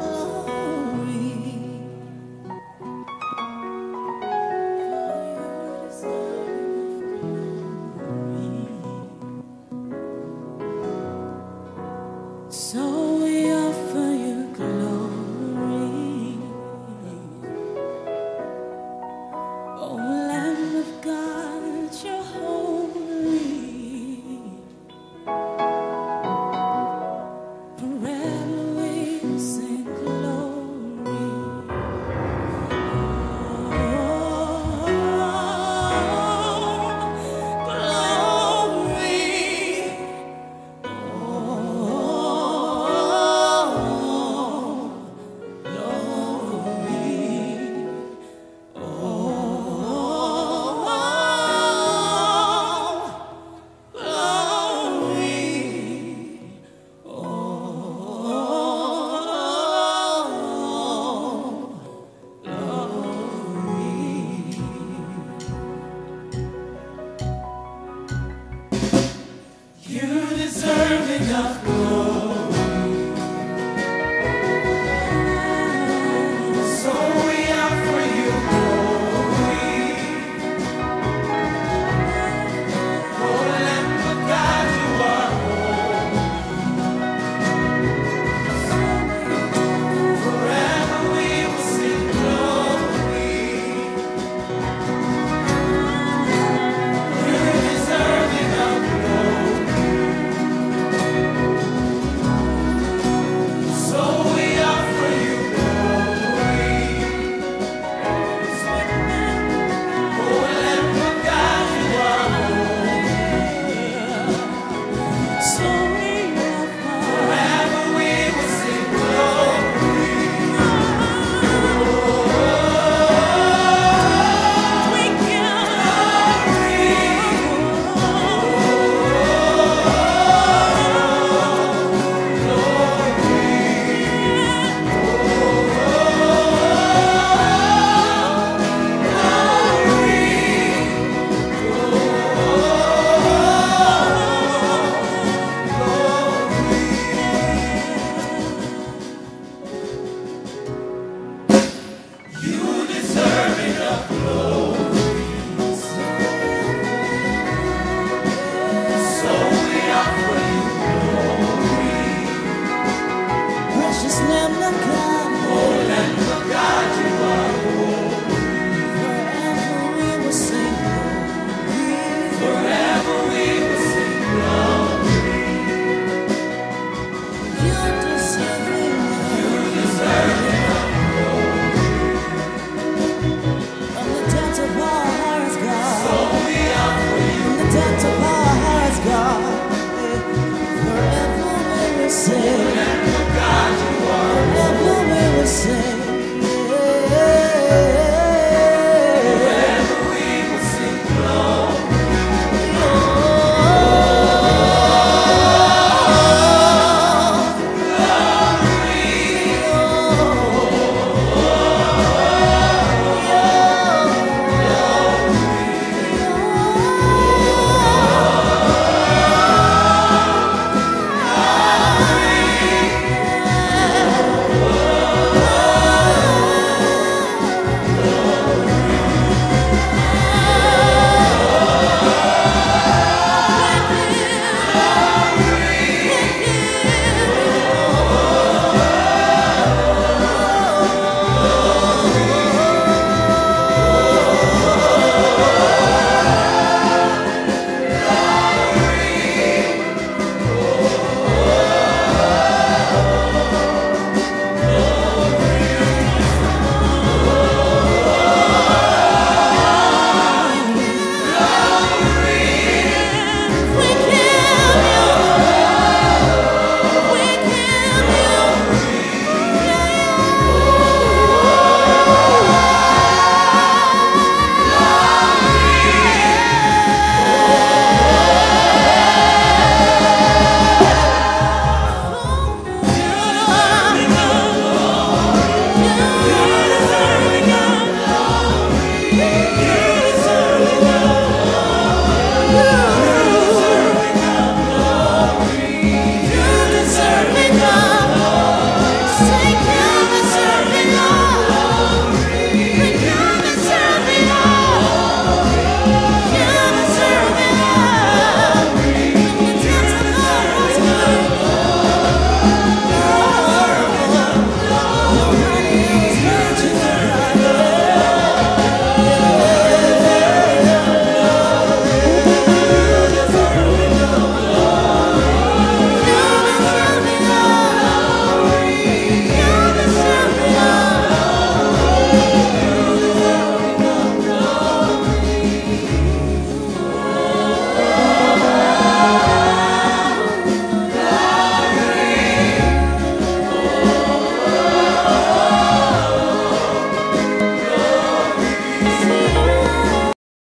So we offer you glory, O Lamb of God, you're holy. Forever we sing glory. You're deserving of glory, so we offer you glory. Oh, Lamb of God, you are holy. Forever we will sing glory. You're deserving of glory. So we offer you glory. Oh, Lamb of God, you are holy. So we offer. Forever we will sing glory. We give you deserving of glory. So we offer you glory. Precious Lamb of God, oh Lamb of God, you